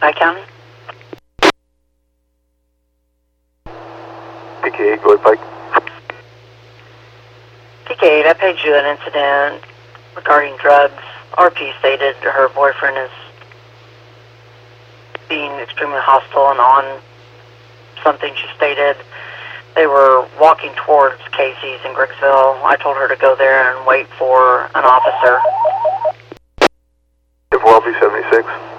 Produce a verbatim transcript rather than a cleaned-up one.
Pike County? P K eight, go ahead, Pike. P K eight, I paged you an incident regarding drugs. R P stated her boyfriend is being extremely hostile and on something she stated. They were walking towards Casey's in Griggsville. I told her to go there and wait for an officer. four L P seventy-six.